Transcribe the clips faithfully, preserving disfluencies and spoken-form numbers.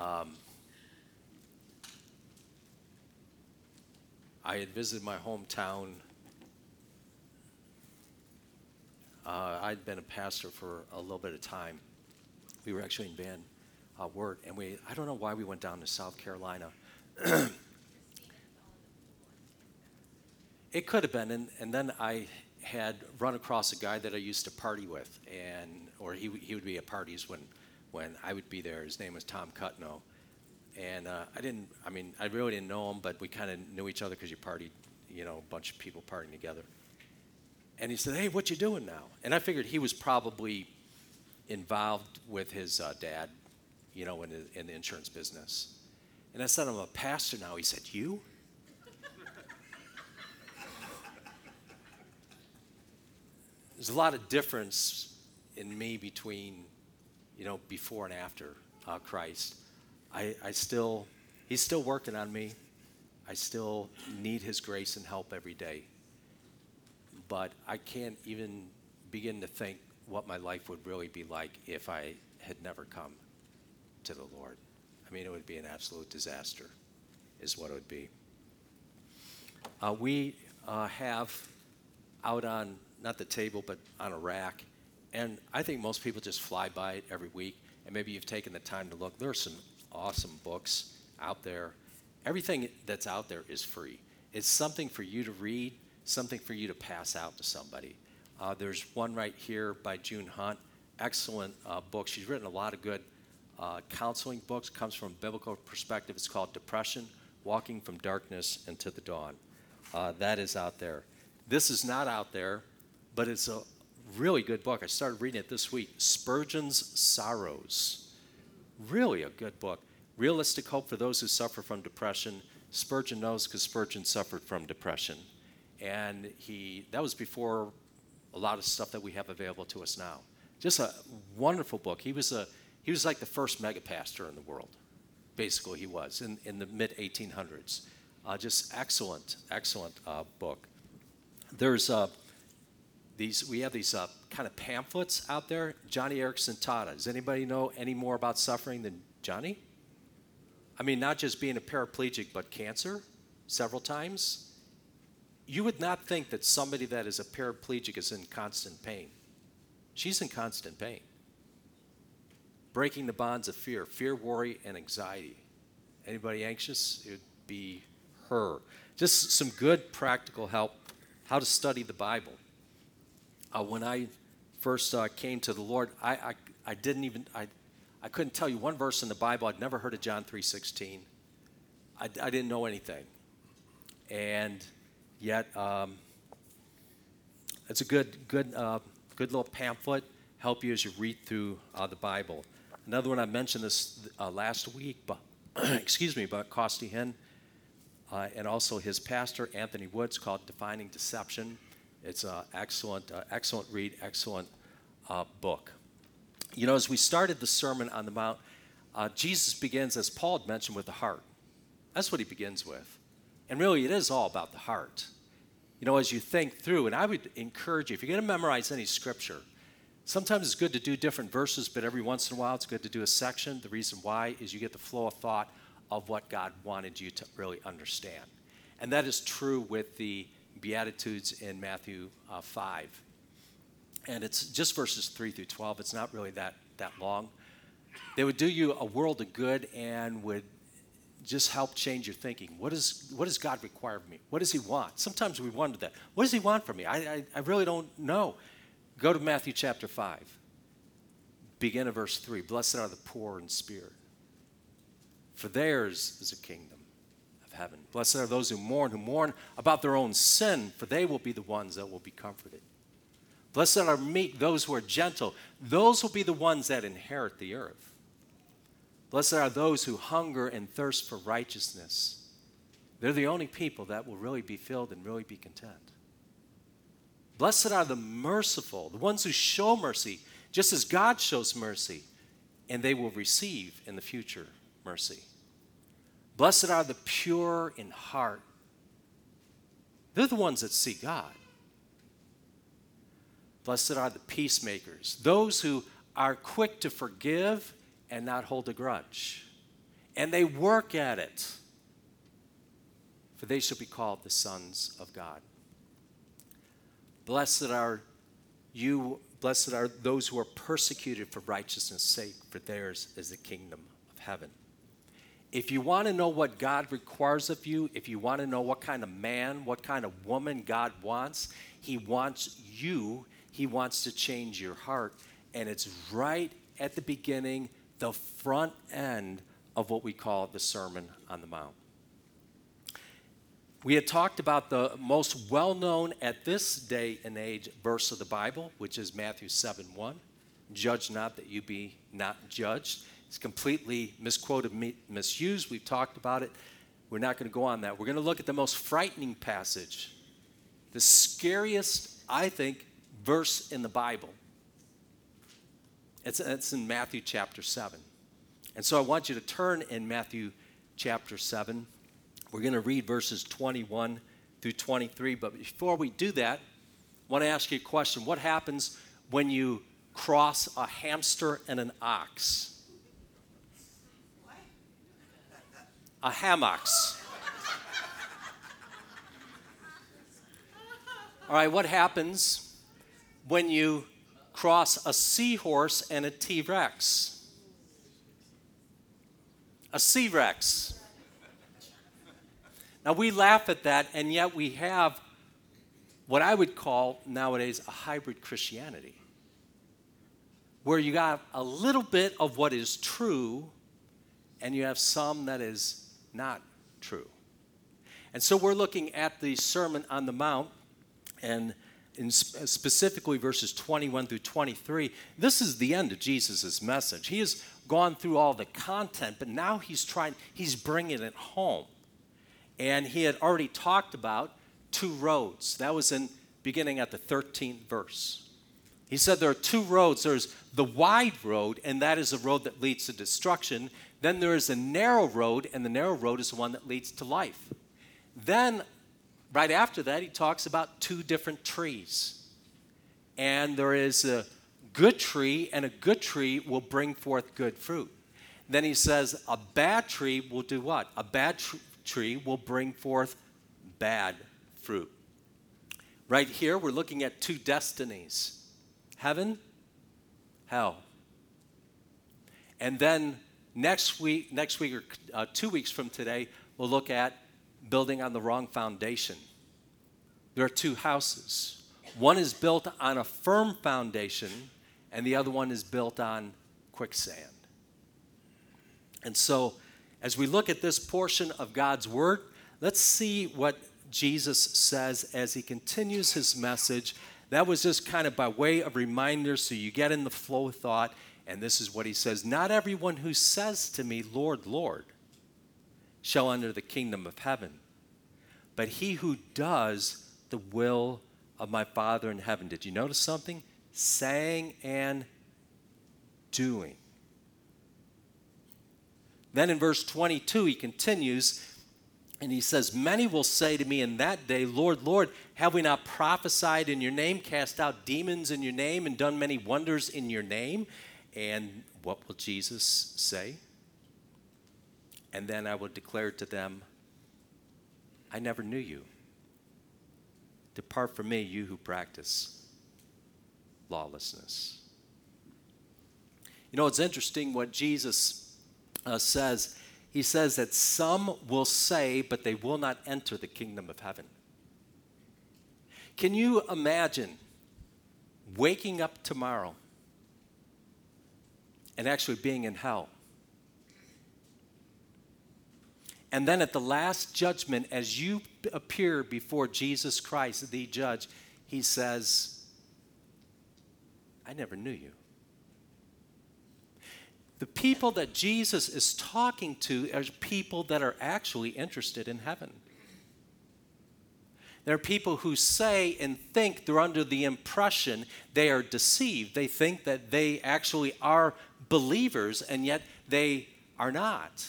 Um, I had visited my hometown. Uh, I'd been a pastor for a little bit of time. We were actually in Van uh, Wert, and we, I don't know why we went down to South Carolina. It could have been, and, and then I had run across a guy that I used to party with, and or he, he would be at parties when, when I would be there. His name was Tom Cutno. And uh, I didn't, I mean, I really didn't know him, but we kind of knew each other because you partied, you know, a bunch of people partying together. And he said, hey, what you doing now? And I figured he was probably involved with his uh, dad, you know, in the, in the insurance business. And I said, I'm a pastor now. He said, you? There's a lot of difference in me between, you know, before and after uh, Christ. I, I still, he's still working on me. I still need his grace and help every day. But I can't even begin to think what my life would really be like if I had never come to the Lord. I mean, it would be an absolute disaster, is what it would be. Uh, we uh, have out on, not the table, but on a rack, and I think most people just fly by it every week, and maybe you've taken the time to look. There are some awesome books out there. Everything that's out there is free. It's something for you to read, something for you to pass out to somebody. Uh, there's one right here by June Hunt, excellent uh, book. She's written a lot of good uh, counseling books, comes from a biblical perspective. It's called Depression, Walking from Darkness into the Dawn. Uh, that is out there. This is not out there, but it's a really good book. I started reading it this week, Spurgeon's Sorrows. Really a good book. Realistic hope for those who suffer from depression. Spurgeon knows because Spurgeon suffered from depression. And he that was before a lot of stuff that we have available to us now. Just a wonderful book. He was a he was like the first mega pastor in the world. Basically, he was in, in the mid eighteen hundreds. Uh, just excellent, excellent uh, book. There's uh, these we have these uh, kind of pamphlets out there. Johnny Erickson Tada. Does anybody know any more about suffering than Johnny? I mean, not just being a paraplegic, but cancer several times. You would not think that somebody that is a paraplegic is in constant pain. She's in constant pain. Breaking the bonds of fear, fear, worry, and anxiety. Anybody anxious? It would be her. Just some good practical help, how to study the Bible. Uh, when I first uh, came to the Lord, I, I, I didn't even, I, I couldn't tell you one verse in the Bible. I'd never heard of John three sixteen. I, I didn't know anything. And yet, um, it's a good, good, uh, good little pamphlet, help you as you read through uh, the Bible. Another one, I mentioned this uh, last week, but excuse me, about Costi Hinn, uh, and also his pastor, Anthony Woods, called Defining Deception. It's an excellent, uh, excellent read, excellent uh, book. You know, as we started the Sermon on the Mount, uh, Jesus begins, as Paul had mentioned, with the heart. That's what he begins with. And really, it is all about the heart. You know, as you think through, and I would encourage you, if you're going to memorize any scripture, sometimes it's good to do different verses, but every once in a while it's good to do a section. The reason why is you get the flow of thought of what God wanted you to really understand. And that is true with the Beatitudes in Matthew uh, five. And it's just verses three through twelve. It's not really that, that long. They would do you a world of good and would just help change your thinking. What, is, what does God require of me? What does he want? Sometimes we wonder that. What does he want from me? I, I, I really don't know. Go to Matthew chapter five. Begin at verse three. Blessed are the poor in spirit, for theirs is a kingdom of heaven. Blessed are those who mourn, who mourn about their own sin, for they will be the ones that will be comforted. Blessed are meek, those who are gentle. Those will be the ones that inherit the earth. Blessed are those who hunger and thirst for righteousness. They're the only people that will really be filled and really be content. Blessed are the merciful, the ones who show mercy, just as God shows mercy, and they will receive in the future mercy. Blessed are the pure in heart. They're the ones that see God. Blessed are the peacemakers, those who are quick to forgive and not hold a grudge. and they work at it, for they shall be called the sons of God. Blessed are you, blessed are those who are persecuted for righteousness' sake, for theirs is the kingdom of heaven. If you want to know what God requires of you, if you want to know what kind of man, what kind of woman God wants, he wants you, he wants to change your heart. And it's right at the beginning, the front end of what we call the Sermon on the Mount. We had talked about the most well-known at this day and age verse of the Bible, which is Matthew seven one. Judge not that you be not judged. It's completely misquoted, misused. We've talked about it. We're not going to go on that. We're going to look at the most frightening passage, the scariest, I think, verse in the Bible. It's, it's in Matthew chapter seven. And so I want you to turn in Matthew chapter seven. We're going to read verses twenty-one through twenty-three. But before we do that, I want to ask you a question. What happens when you cross a hamster and an ox? A hammocks. All right, what happens when you cross a seahorse and a T-Rex? A C-Rex. Now, we laugh at that, and yet we have what I would call nowadays a hybrid Christianity, where you got a little bit of what is true, and you have some that is not true. And so we're looking at the Sermon on the Mount, and in specifically verses twenty-one through twenty-three. This is the end of Jesus' message. He has gone through all the content, but now he's trying, he's bringing it home. And he had already talked about two roads. That was in beginning at the thirteenth verse. He said there are two roads. There's the wide road, and that is the road that leads to destruction. Then there is a narrow road, and the narrow road is the one that leads to life. Then, right after that, he talks about two different trees. And there is a good tree, and a good tree will bring forth good fruit. Then he says a bad tree will do what? A bad tr- tree will bring forth bad fruit. Right here, we're looking at two destinies. Heaven, hell. And then next week, next week or uh, two weeks from today, we'll look at building on the wrong foundation. There are two houses. One is built on a firm foundation, and the other one is built on quicksand. And so, as we look at this portion of God's Word, let's see what Jesus says as he continues his message. That was just kind of by way of reminder, so you get in the flow of thought. And this is what he says: not everyone who says to me, Lord, Lord, shall enter the kingdom of heaven, but he who does the will of my Father in heaven. Did you notice something? Saying and doing. Then in verse twenty-two, he continues, and he says, many will say to me in that day, Lord, Lord, have we not prophesied in your name, cast out demons in your name, and done many wonders in your name? And what will Jesus say? And then I will declare to them, I never knew you. Depart from me, you who practice lawlessness. You know, it's interesting what Jesus uh, says. He says that some will say, but they will not enter the kingdom of heaven. Can you imagine waking up tomorrow and actually being in hell? And then at the last judgment, as you appear before Jesus Christ, the judge, he says, I never knew you. The people that Jesus is talking to are people that are actually interested in heaven. There are people who say and think they're under the impression they are deceived. They think that they actually are believers, and yet they are not.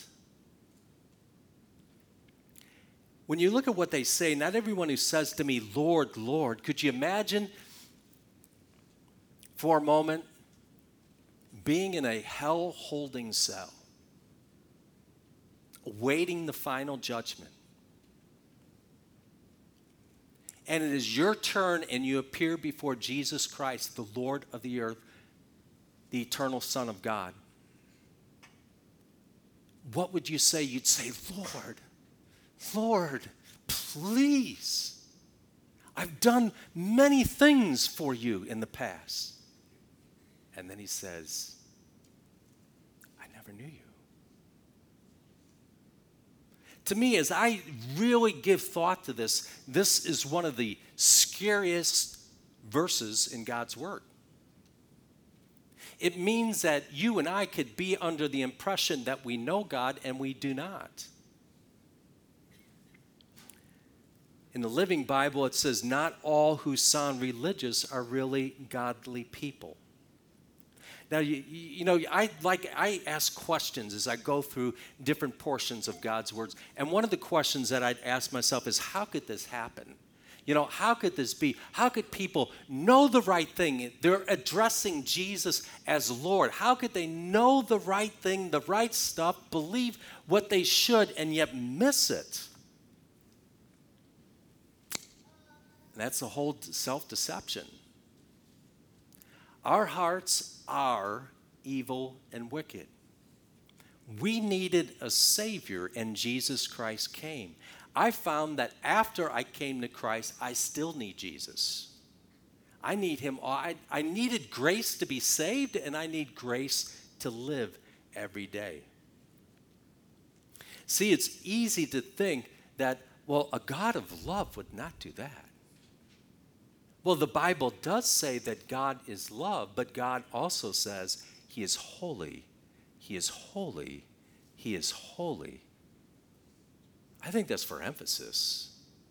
When you look at what they say, not everyone who says to me, Lord, Lord, could you imagine for a moment being in a hell-holding cell? awaiting the final judgment. And it is your turn, and you appear before Jesus Christ, the Lord of the earth, the eternal Son of God. What would you say? You'd say, Lord, Lord, please. I've done many things for you in the past. And then he says, I never knew you. To me, as I really give thought to this, this is one of the scariest verses in God's Word. It means that you and I could be under the impression that we know God and we do not. In the Living Bible, it says, not all who sound religious are really godly people. Now, you, you know, I like I ask questions as I go through different portions of God's words. And one of the questions that I'd ask myself is, how could this happen? You know, how could this be? How could people know the right thing? They're addressing Jesus as Lord. How could they know the right thing, the right stuff, believe what they should, and yet miss it? And that's the whole self-deception. Our hearts are evil and wicked. We needed a Savior, and Jesus Christ came. I found that after I came to Christ, I still need Jesus. I need him. I, I needed grace to be saved, and I need grace to live every day. See, it's easy to think that, well, a God of love would not do that. Well, the Bible does say that God is love, but God also says he is holy. He is holy. He is holy. I think that's for emphasis.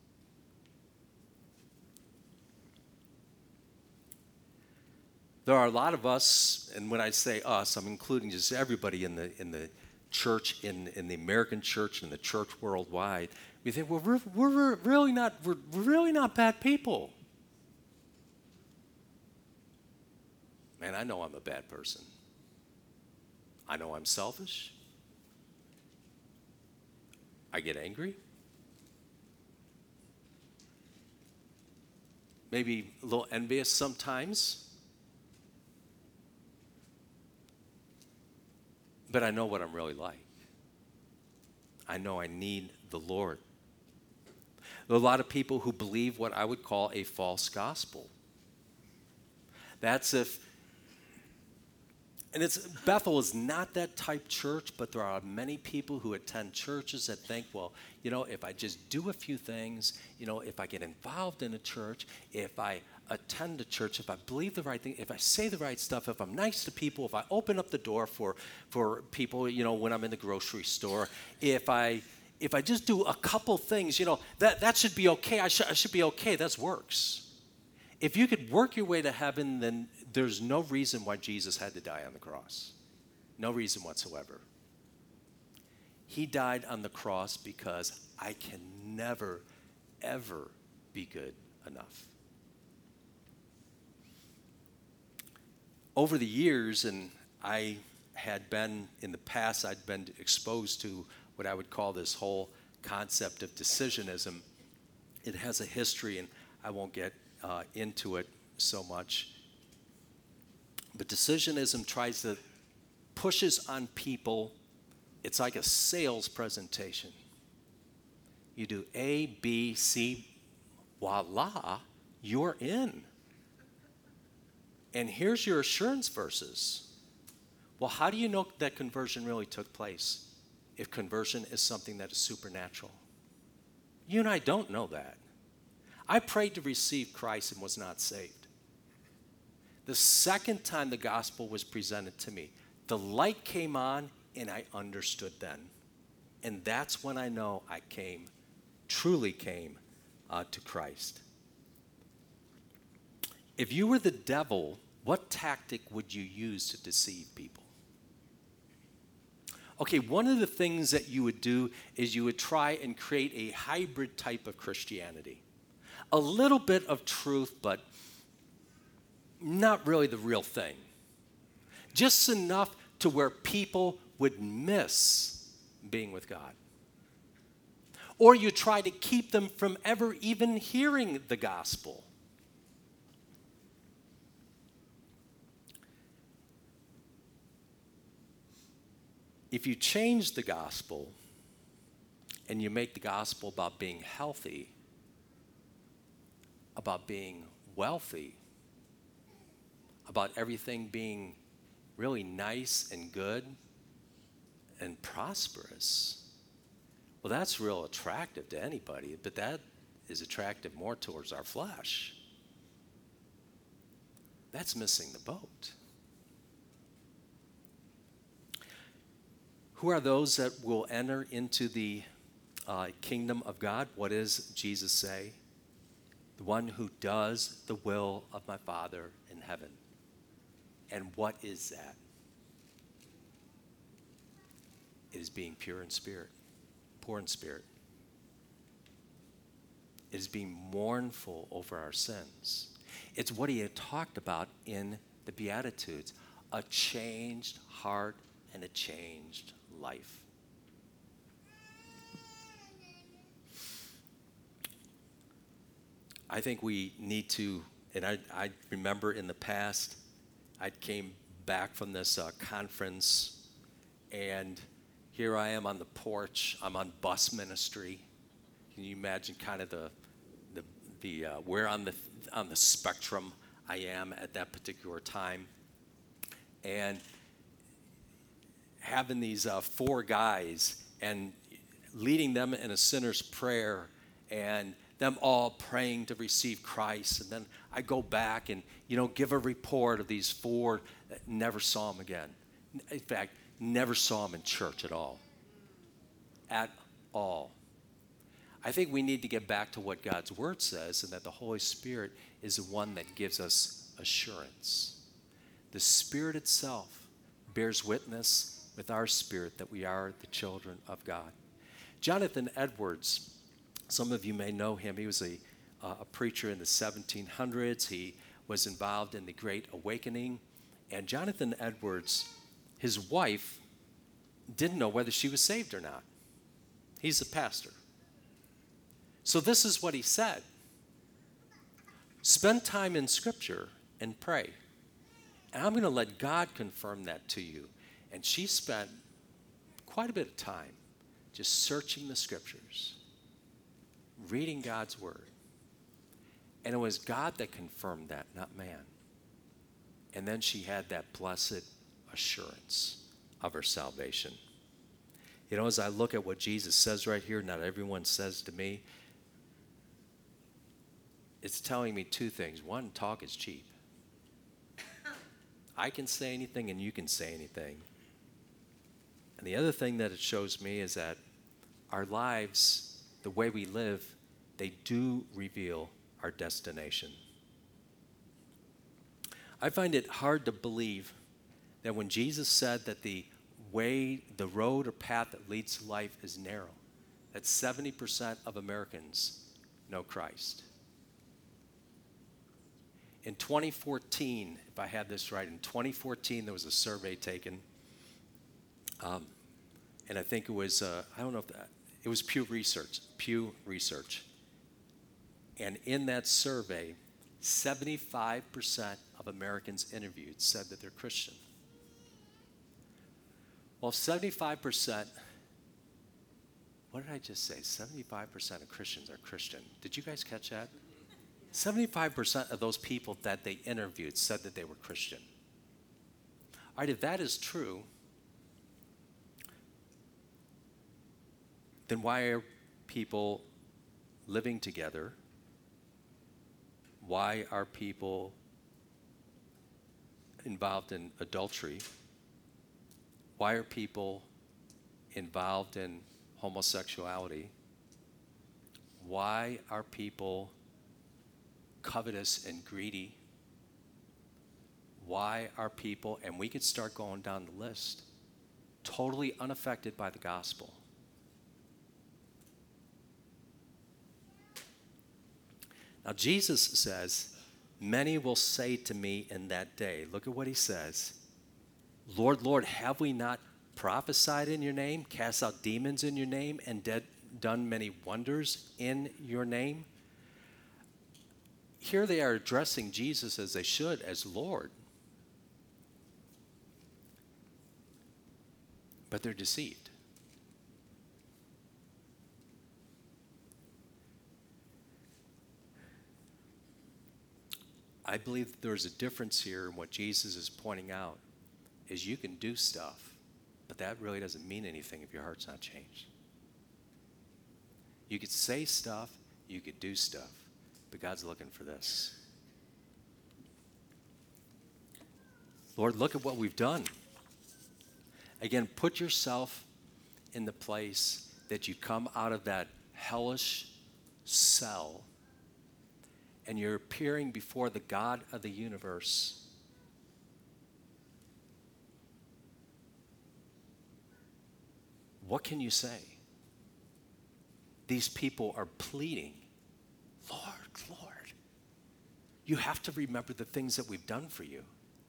There are a lot of us, and when I say us, I'm including just everybody in the in the church, in, in the American church, in the church worldwide. We think, well, we're, we're really not we're really not bad people. Man, I know I'm a bad person. I know I'm selfish. I get angry. Maybe a little envious sometimes. But I know what I'm really like. I know I need the Lord. There are a lot of people who believe what I would call a false gospel. That's if And it's Bethel is not that type church, but there are many people who attend churches that think, well, you know, if I just do a few things, you know, if I get involved in a church, if I attend a church, if I believe the right thing, if I say the right stuff, if I'm nice to people, if I open up the door for for people, you know, when I'm in the grocery store, if I if I just do a couple things, you know, that, that should be okay. I should I should be okay. That's works. If you could work your way to heaven, then there's no reason why Jesus had to die on the cross. No reason whatsoever. He died on the cross because I can never, ever be good enough. Over the years, and I had been, in the past, I'd been exposed to what I would call this whole concept of decisionism. It has a history, and I won't get uh, into it so much. But decisionism tries to pushes on people. It's like a sales presentation. You do A, B, C, voila, you're in. And here's your assurance verses. Well, how do you know that conversion really took place if conversion is something that is supernatural? You and I don't know that. I prayed to receive Christ and was not saved. The second time the gospel was presented to me, the light came on and I understood then. And that's when I know I came, truly came uh, to Christ. If you were the devil, what tactic would you use to deceive people? Okay, one of the things that you would do is you would try and create a hybrid type of Christianity. A little bit of truth, but not really the real thing. Just enough to where people would miss being with God. or you try to keep them from ever even hearing the gospel. If you change the gospel and you make the gospel about being healthy, about being wealthy, about everything being really nice and good and prosperous, well, that's real attractive to anybody, but that is attractive more towards our flesh. That's missing the boat. Who are those that will enter into the uh, kingdom of God? What does Jesus say? The one who does the will of my Father in heaven. And what is that? It is being pure in spirit, poor in spirit. It is being mournful over our sins. It's what he had talked about in the Beatitudes, a changed heart and a changed life. I think we need to, and I, I remember in the past, I came back from this uh, conference, and here I am on the porch. I'm on bus ministry. Can you imagine kind of the the the uh, where on the on the spectrum I am at that particular time, and having these uh, four guys and leading them in a sinner's prayer, and them all praying to receive Christ. And then I go back and, you know, give a report of these four that never saw him again. In fact, never saw him in church at all. At all. I think we need to get back to what God's word says, and that the Holy Spirit is the one that gives us assurance. The Spirit itself bears witness with our spirit that we are the children of God. Jonathan Edwards, some of you may know him. He was a, uh, a preacher in the seventeen hundreds. He was involved in the Great Awakening. And Jonathan Edwards, his wife, didn't know whether she was saved or not. He's a pastor. So this is what he said. Spend time in Scripture and pray. And I'm going to let God confirm that to you. And she spent quite a bit of time just searching the Scriptures, reading God's word. And it was God that confirmed that, not man. And then she had that blessed assurance of her salvation. You know, as I look at what Jesus says right here, not everyone says to me, it's telling me two things. One, talk is cheap. I can say anything and you can say anything. And the other thing that it shows me is that our lives, the way we live, they do reveal our destination. I find it hard to believe that when Jesus said that the way, the road or path that leads to life is narrow, that seventy percent of Americans know Christ. In twenty fourteen, if I had this right, in twenty fourteen there was a survey taken, um, and I think it was, uh, I don't know if that, it was Pew Research, Pew Research. And in that survey, seventy-five percent of Americans interviewed said that they're Christian. Well, seventy-five percent, what did I just say? seventy-five percent of Christians are Christian. Did you guys catch that? seventy-five percent of those people that they interviewed said that they were Christian. All right, if that is true, then why are people living together? Why are people involved in adultery? Why are people involved in homosexuality? Why are people covetous and greedy? Why are people, and we could start going down the list, totally unaffected by the gospel? Now, Jesus says, many will say to me in that day, look at what he says, Lord, Lord, have we not prophesied in your name, cast out demons in your name, and did, done many wonders in your name. Here they are addressing Jesus as they should, as Lord. But they're deceived. I believe there's a difference here in what Jesus is pointing out, is you can do stuff, but that really doesn't mean anything if your heart's not changed. You could say stuff, you could do stuff, but God's looking for this. Lord, look at what we've done. Again, put yourself in the place that you come out of that hellish cell and you're appearing before the God of the universe. What can you say? These people are pleading, Lord, Lord, you have to remember the things that we've done for you.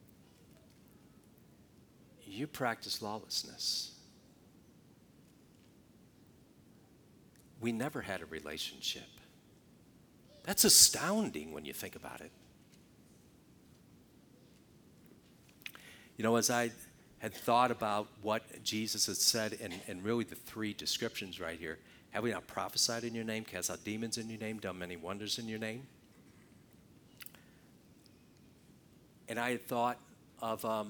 You practice lawlessness. We never had a relationship. That's astounding when you think about it. You know, as I had thought about what Jesus had said, and, and really the three descriptions right here, have we not prophesied in your name, cast out demons in your name, done many wonders in your name? And I had thought of, um,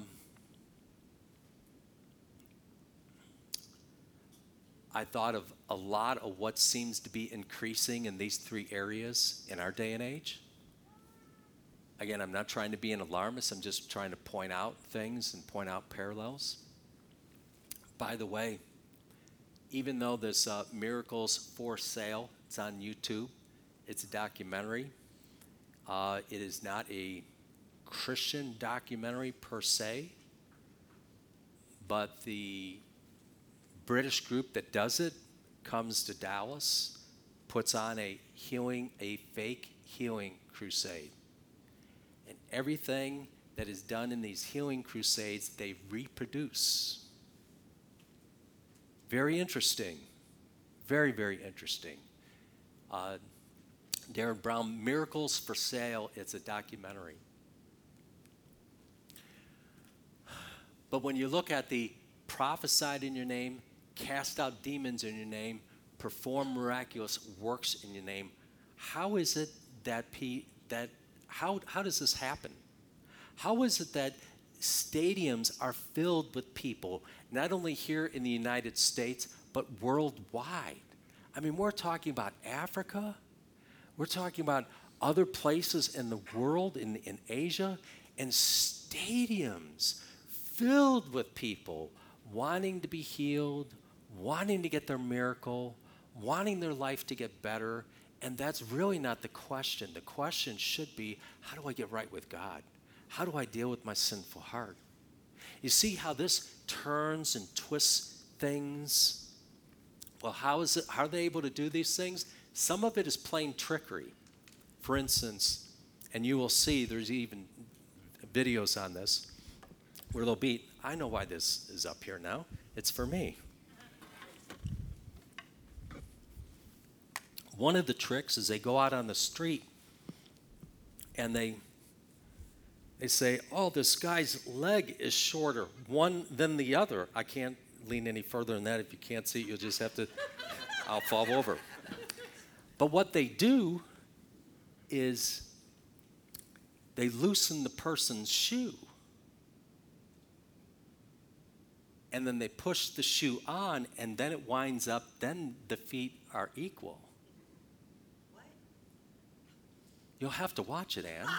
I thought of a lot of what seems to be increasing in these three areas in our day and age. Again, I'm not trying to be an alarmist. I'm just trying to point out things and point out parallels. By the way, even though this uh, Miracles for Sale, it's on YouTube, it's a documentary. Uh, it is not a Christian documentary per se, but the British group that does it comes to Dallas, puts on a healing, a fake healing crusade. And everything that is done in these healing crusades, they reproduce. Very interesting. Very, very interesting. Uh, Darren Brown, Miracles for Sale, it's a documentary. But when you look at the prophesied in your name, cast out demons in your name, perform miraculous works in your name, how is it that, P, that how, how does this happen? How is it that stadiums are filled with people, not only here in the United States, but worldwide? I mean, we're talking about Africa. We're talking about other places in the world, in, in Asia, and stadiums filled with people wanting to be healed, wanting to get their miracle, wanting their life to get better. And that's really not the question. The question should be, how do I get right with God? How do I deal with my sinful heart? You see how this turns and twists things? Well, how is it, how are they able to do these things? Some of it is plain trickery. For instance, and you will see there's even videos on this, where they'll be, I know why this is up here now. It's for me. One of the tricks is they go out on the street and they they say, oh, this guy's leg is shorter one than the other. I can't lean any further than that. If you can't see it, you'll just have to, I'll fall over. But what they do is they loosen the person's shoe. And then they push the shoe on, and then it winds up, then the feet are equal. What? You'll have to watch it, Ann.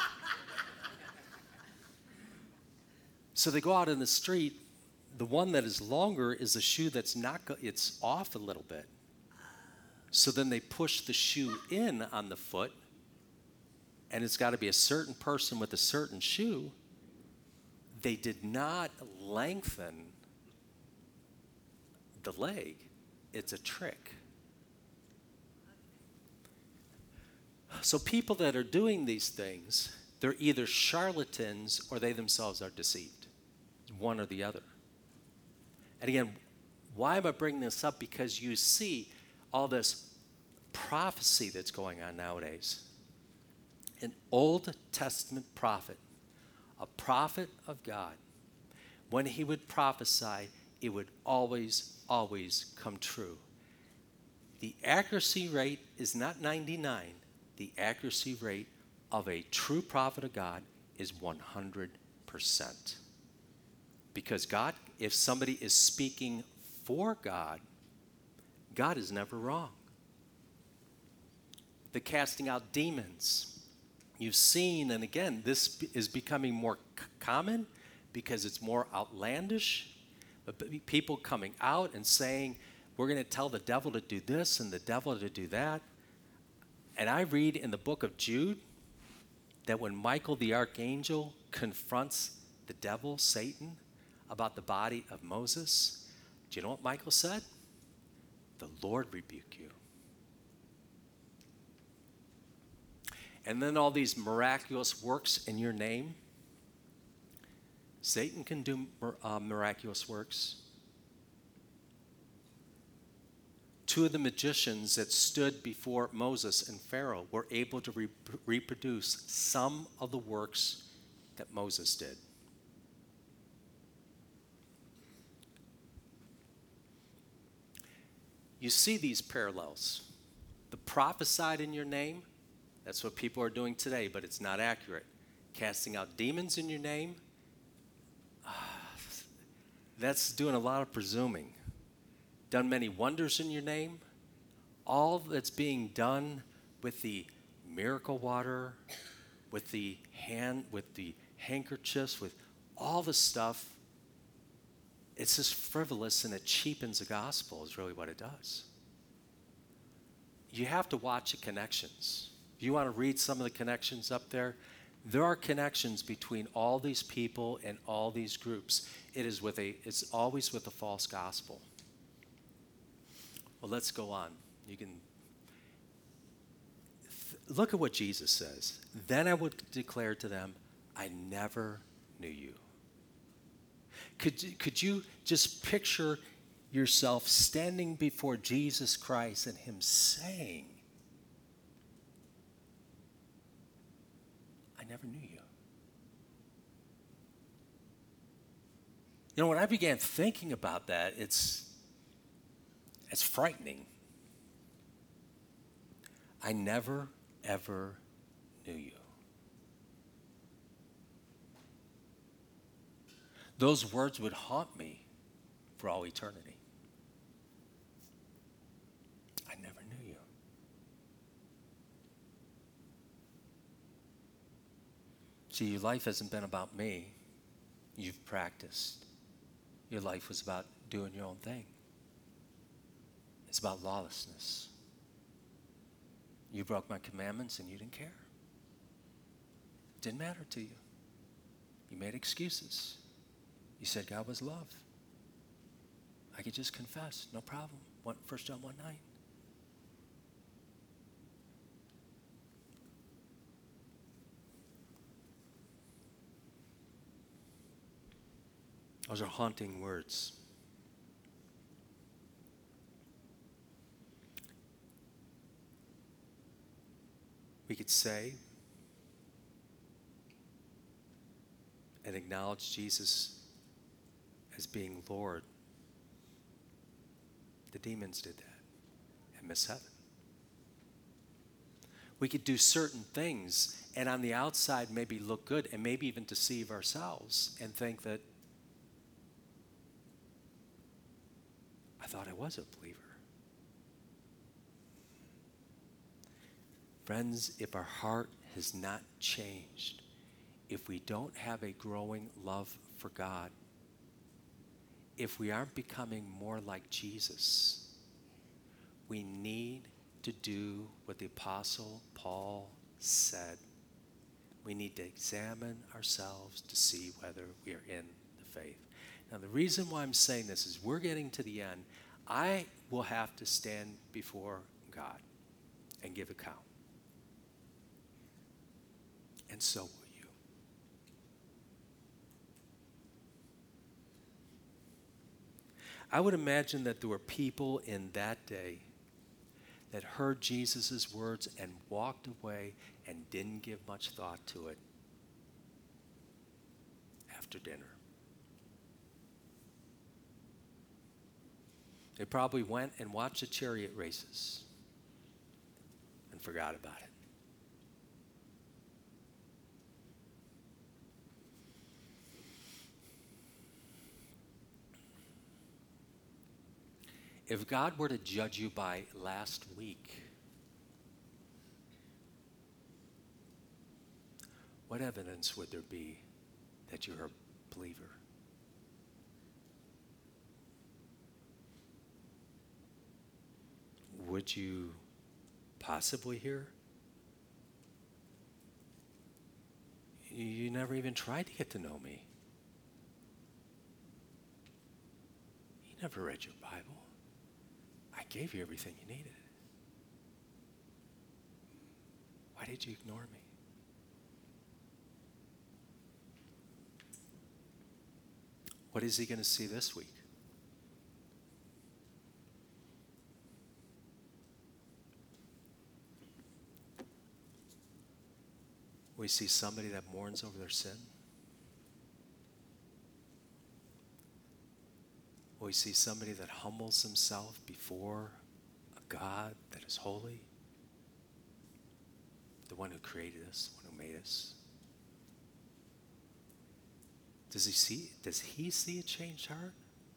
So they go out in the street. The one that is longer is the shoe that's not, go- it's off a little bit. So then they push the shoe in on the foot, and it's got to be a certain person with a certain shoe. They did not lengthen the leg. It's a trick. So people that are doing these things, they're either charlatans or they themselves are deceived. One or the other. And again, why am I bringing this up? Because you see all this prophecy that's going on nowadays. An Old Testament prophet, a prophet of God, when he would prophesy, it would always, always come true. The accuracy rate is not ninety-nine. The accuracy rate of a true prophet of God is one hundred percent. Because God, if somebody is speaking for God, God is never wrong. The casting out demons. You've seen, and again, this is becoming more c- common because it's more outlandish. But people coming out and saying, we're going to tell the devil to do this and the devil to do that. And I read in the book of Jude that when Michael the archangel confronts the devil, Satan, about the body of Moses, do you know what Michael said? The Lord rebuke you. And then all these miraculous works in your name. Satan can do uh, miraculous works. Two of the magicians that stood before Moses and Pharaoh were able to re- reproduce some of the works that Moses did. You see these parallels. The prophesied in your name, that's what people are doing today, but it's not accurate. Casting out demons in your name, uh, that's doing a lot of presuming. Done many wonders in your name, all that's being done with the miracle water, with the hand, with the handkerchiefs, with all the stuff, it's just frivolous and it cheapens the gospel is really what it does. You have to watch the connections. If you want to read some of the connections up there, there are connections between all these people and all these groups. It is with a, it's always with a false gospel. Well, let's go on. You can th- look at what Jesus says. Then I would declare to them, I never knew you. Could, could you just picture yourself standing before Jesus Christ and him saying, I never knew you. You know, when I began thinking about that, it's, it's frightening. I never, ever knew you. Those words would haunt me for all eternity. I never knew you. See, your life hasn't been about me. You've practiced. Your life was about doing your own thing. It's about lawlessness. You broke my commandments and you didn't care. It didn't matter to you. You made excuses. You said God was love. I could just confess, no problem. First John one nine. Those are haunting words. We could say and acknowledge Jesus as being Lord. The demons did that and miss heaven. We could do certain things and on the outside maybe look good and maybe even deceive ourselves and think that I thought I was a believer. Friends, if our heart has not changed, if we don't have a growing love for God, if we aren't becoming more like Jesus, we need to do what the Apostle Paul said. We need to examine ourselves to see whether we are in the faith. Now, the reason why I'm saying this is we're getting to the end. I will have to stand before God and give account. And so will you. I would imagine that there were people in that day that heard Jesus' words and walked away and didn't give much thought to it after dinner. They probably went and watched the chariot races and forgot about it. If God were to judge you by last week, what evidence would there be that you're a believer? Would you possibly hear? You never even tried to get to know me. You never read your Bible. I gave you everything you needed. Why did you ignore me? What is he going to see this week? We see somebody that mourns over their sin. We see somebody that humbles himself before a God that is holy, the one who created us, the one who made us. Does he see, does he see a changed heart?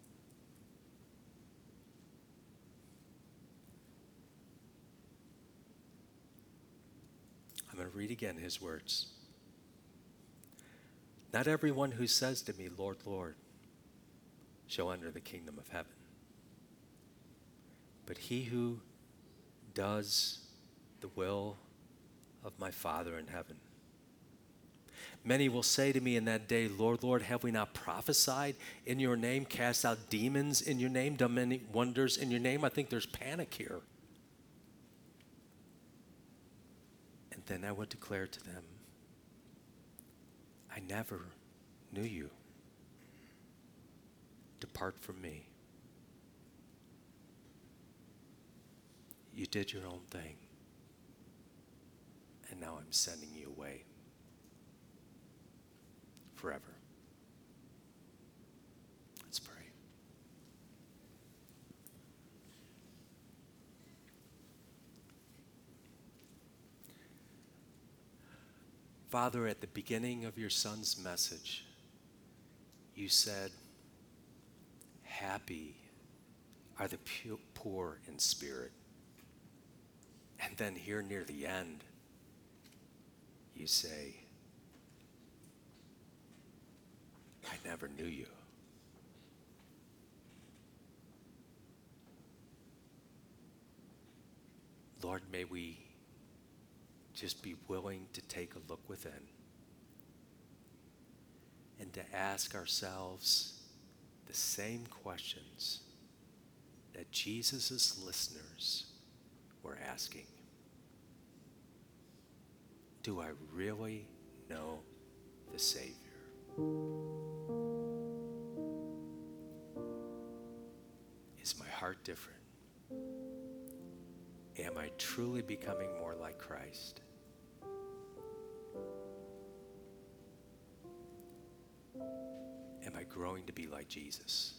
I'm going to read again his words. Not everyone who says to me, Lord, Lord, shall enter the kingdom of heaven, but he who does the will of my Father in heaven. Many will say to me in that day, Lord, Lord, have we not prophesied in your name, cast out demons in your name, done many wonders in your name? I think there's panic here. And then I would declare to them, I never knew you. Depart from me. You did your own thing, and now I'm sending you away forever. Let's pray. Father, at the beginning of your Son's message, you said, happy are the pu- poor in spirit. And then here near the end, you say, I never knew you. Lord, may we just be willing to take a look within and to ask ourselves the same questions that Jesus' listeners were asking. Do I really know the Savior? Is my heart different? Am I truly becoming more like Christ? Am I growing to be like Jesus?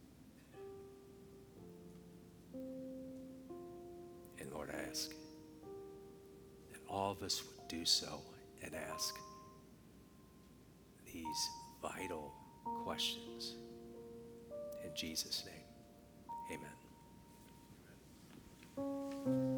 And Lord, I ask that all of us would do so and ask these vital questions. In Jesus' name, amen.